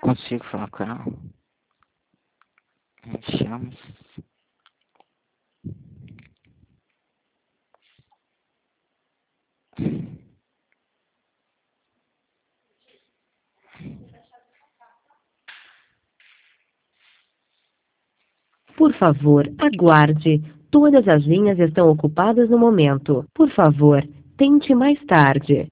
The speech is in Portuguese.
Consigo falar com ela? Me chama. Por favor, aguarde. Todas as linhas estão ocupadas no momento. Por favor, tente mais tarde.